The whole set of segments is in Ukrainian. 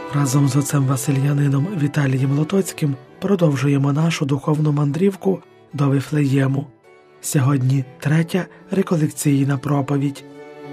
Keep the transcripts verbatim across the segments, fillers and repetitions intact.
Разом з отцем Васильянином Віталієм Лотоцьким продовжуємо нашу духовну мандрівку до Вифлеєму. Сьогодні третя реколекційна проповідь.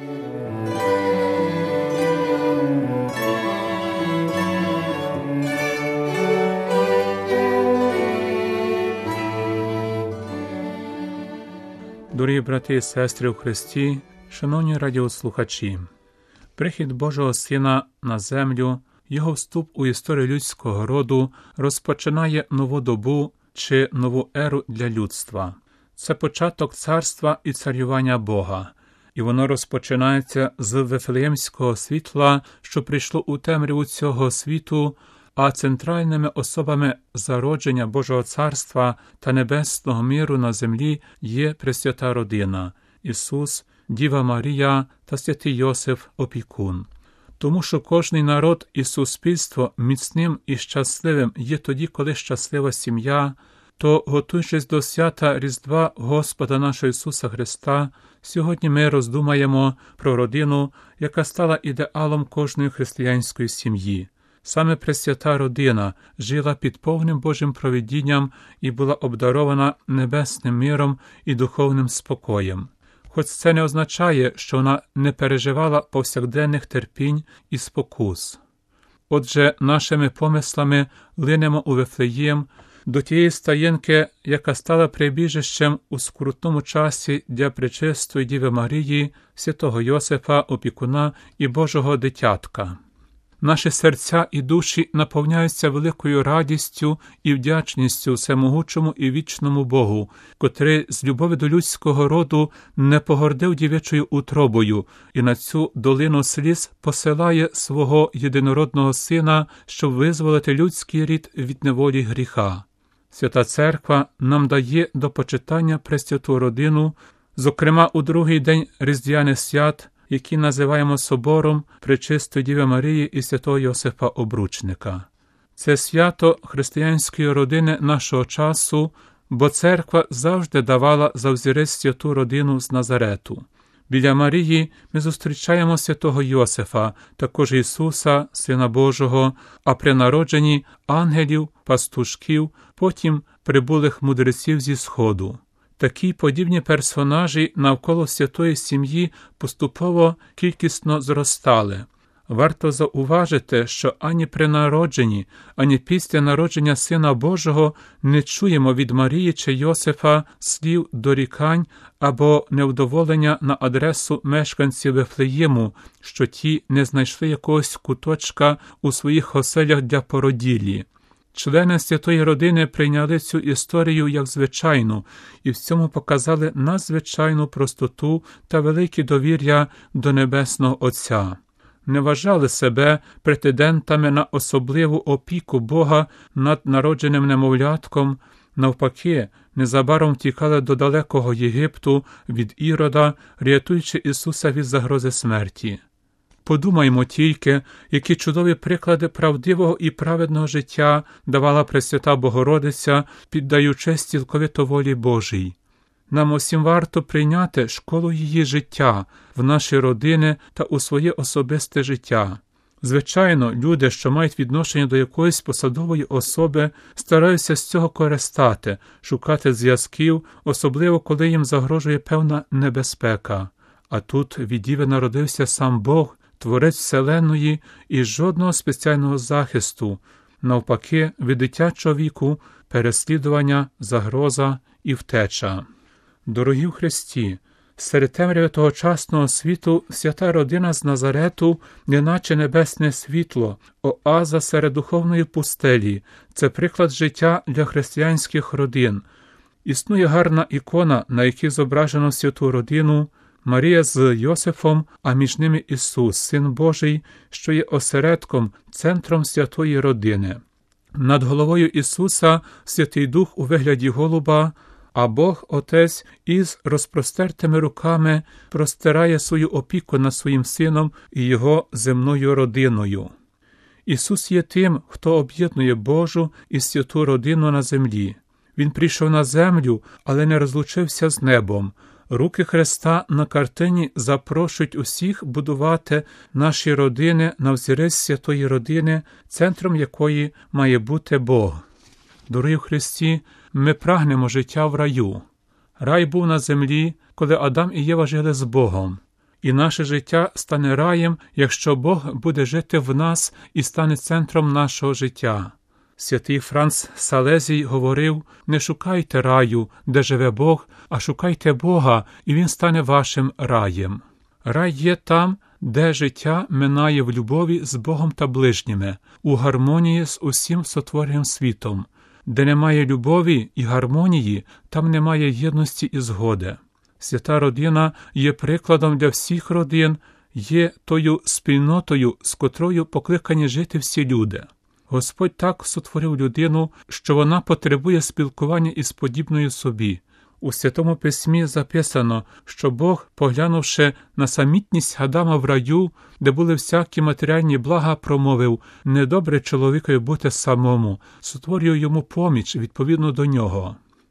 Дорогі брати і сестри у Христі, шановні радіослухачі, прихід Божого Сина на землю, Його вступ у історію людського роду розпочинає нову добу чи нову еру для людства. Це початок царства і царювання Бога, і воно розпочинається з Вифлеємського світла, що прийшло у темряву цього світу, а центральними особами зародження Божого царства та небесного миру на землі є Пресвята Родина – Ісус, Діва Марія та святий Йосиф Опікун. Тому що кожний народ і суспільство міцним і щасливим є тоді, коли щаслива сім'я, то, готуючись до свята Різдва Господа нашого Ісуса Христа, сьогодні ми роздумаємо про родину, яка стала ідеалом кожної християнської сім'ї. Саме Пресвята Родина жила під повним Божим провидінням і була обдарована небесним миром і духовним спокоєм. Хоч це не означає, що вона не переживала повсякденних терпінь і спокус. Отже, нашими помислами линемо у Вифлеєм, до тієї стаєнки, яка стала прибіжищем у скрутному часі для Пречистої Діви Марії, святого Йосифа, Опікуна і Божого дитятка. Наші серця і душі наповняються великою радістю і вдячністю всемогучому і вічному Богу, котрий з любові до людського роду не погордив дівичою утробою і на цю долину сліз посилає свого єдинородного Сина, щоб визволити людський рід від неволі гріха. Свята Церква нам дає до почитання Пресвяту Родину, зокрема у другий день Різдвяних свят, які називаємо собором Пречистої Діви Марії і святого Йосифа Обручника. Це свято християнської родини нашого часу, бо Церква завжди давала за взірець святу родину з Назарету. Біля Марії ми зустрічаємо святого Йосифа, також Ісуса, Сина Божого, а при народженні ангелів, пастушків, потім прибулих мудреців зі Сходу. Такі подібні персонажі навколо святої сім'ї поступово кількісно зростали. Варто зауважити, що ані при народженні, ані після народження Сина Божого не чуємо від Марії чи Йосифа слів дорікань або невдоволення на адресу мешканців Вифлеєму, що ті не знайшли якогось куточка у своїх оселях для породіллі. Члени святої родини прийняли цю історію як звичайну і в цьому показали надзвичайну простоту та велике довір'я до Небесного Отця. Не вважали себе претендентами на особливу опіку Бога над народженим немовлятком, навпаки, незабаром втікали до далекого Єгипту від Ірода, рятуючи Ісуса від загрози смерті. Подумаймо тільки, які чудові приклади правдивого і праведного життя давала Пресвята Богородиця, піддаючись цілковито волі Божій. Нам усім варто прийняти школу її життя в наші родини та у своє особисте життя. Звичайно, люди, що мають відношення до якоїсь посадової особи, стараються з цього користати, шукати зв'язків, особливо коли їм загрожує певна небезпека. А тут від Діви народився сам Бог, Творець Вселенної, і жодного спеціального захисту, навпаки, від дитячого віку, переслідування, загроза і втеча. Дорогі в Христі, серед темряви тогочасного світу свята родина з Назарету, неначе небесне світло, оаза серед духовної пустелі. Це приклад життя для християнських родин. Існує гарна ікона, на якій зображено святу родину, Марія з Йосифом, а між ними Ісус, Син Божий, що є осередком, центром святої родини. Над головою Ісуса Святий Дух у вигляді голуба, а Бог Отець із розпростертими руками простирає свою опіку над своїм Сином і Його земною родиною. Ісус є тим, хто об'єднує Божу і святу родину на землі. Він прийшов на землю, але не розлучився з небом, Руки Христа на картині запрошують усіх будувати наші родини на взірець святої родини, центром якої має бути Бог. Дорогі в Христі, ми прагнемо життя в раю. Рай був на землі, коли Адам і Єва жили з Богом. І наше життя стане раєм, якщо Бог буде жити в нас і стане центром нашого життя. Святий Франц Салезій говорив: «Не шукайте раю, де живе Бог, а шукайте Бога, і Він стане вашим раєм». Рай є там, де життя минає в любові з Богом та ближніми, у гармонії з усім сотвореним світом. Де немає любові і гармонії, там немає єдності і згоди. Свята родина є прикладом для всіх родин, є тою спільнотою, з котрою покликані жити всі люди. Господь так сотворив людину, що вона потребує спілкування із подібною собі. У Святому Письмі записано, що Бог, поглянувши на самітність Адама в раю, де були всякі матеріальні блага, промовив: «Недобре чоловікові бути самому, сотворюю йому поміч відповідно до нього».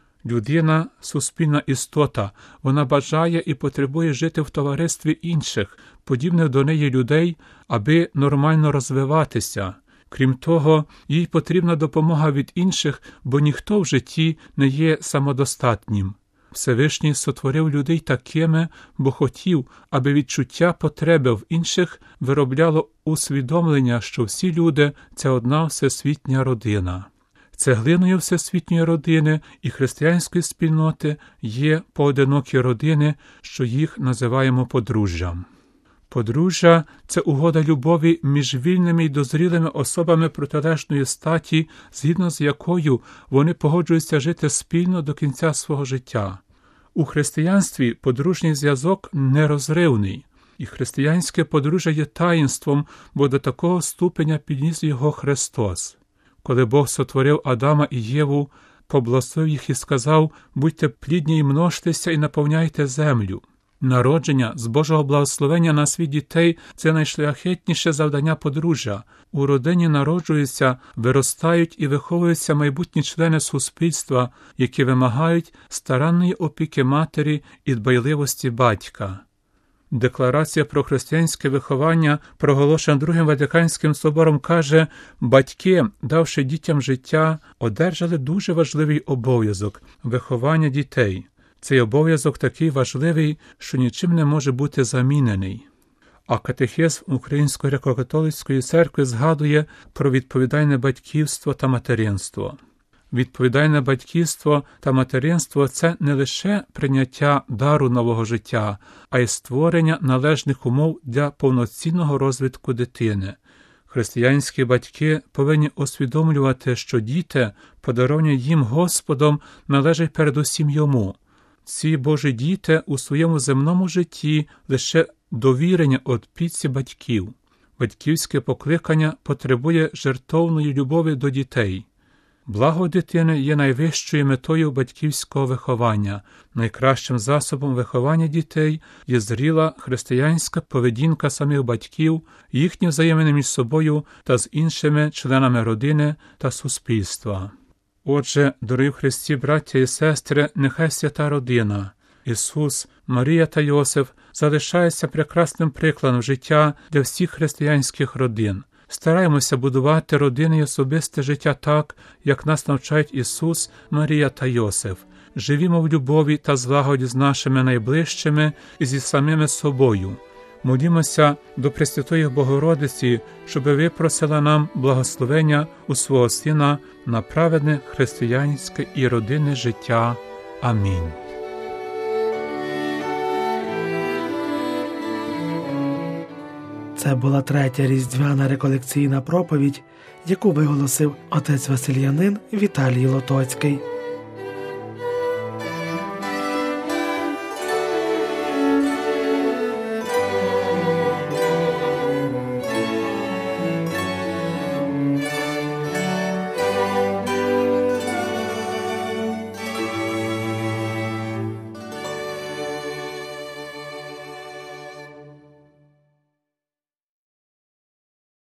Людина – суспільна істота, вона бажає і потребує жити в товаристві інших, подібних до неї людей, аби нормально розвиватися. Крім того, їй потрібна допомога від інших, бо ніхто в житті не є самодостатнім. Всевишній сотворив людей такими, бо хотів, аби відчуття потреби в інших виробляло усвідомлення, що всі люди – це одна всесвітня родина. Цеглиною всесвітньої родини і християнської спільноти є поодинокі родини, що їх називаємо подружжям. Подружжя – це угода любові між вільними й дозрілими особами протилежної статі, згідно з якою вони погоджуються жити спільно до кінця свого життя. У християнстві подружній зв'язок нерозривний, і християнське подружжя є таїнством, бо до такого ступеня підніс його Христос. Коли Бог сотворив Адама і Єву, поблагословив їх і сказав: «Будьте плідні й множтеся і наповняйте землю». Народження з Божого благословення на світ дітей – це найшляхетніше завдання подружжя. У родині народжуються, виростають і виховуються майбутні члени суспільства, які вимагають старанної опіки матері і дбайливості батька. Декларація про християнське виховання, проголошена Другим Ватиканським собором, каже: батьки, давши дітям життя, одержали дуже важливий обов'язок – виховання дітей. Цей обов'язок такий важливий, що нічим не може бути замінений. А катехизм Української греко-католицької церкви згадує про відповідальне батьківство та материнство. Відповідальне батьківство та материнство – це не лише прийняття дару нового життя, а й створення належних умов для повноцінного розвитку дитини. Християнські батьки повинні усвідомлювати, що діти, подаровані їм Господом, належать передусім йому. Ці Божі діти у своєму земному житті лише довірення опіці батьків. Батьківське покликання потребує жертовної любові до дітей. Благо дитини є найвищою метою батьківського виховання. Найкращим засобом виховання дітей є зріла християнська поведінка самих батьків, їхні взаємини між собою та з іншими членами родини та суспільства. Отже, дорогі в Христі браття і сестри, нехай свята родина, Ісус, Марія та Йосиф залишаються прекрасним прикладом життя для всіх християнських родин. Стараємося будувати родини і особисте життя так, як нас навчають Ісус, Марія та Йосиф. Живімо в любові та злагоді з нашими найближчими і зі самими собою. Молімося до Пресвятої Богородиці, щоби випросила нам благословення у свого Сина на праведне християнське і родинне життя. Амінь. Це була третя різдвяна реколекційна проповідь, яку виголосив отець Василянин Віталій Лотоцький.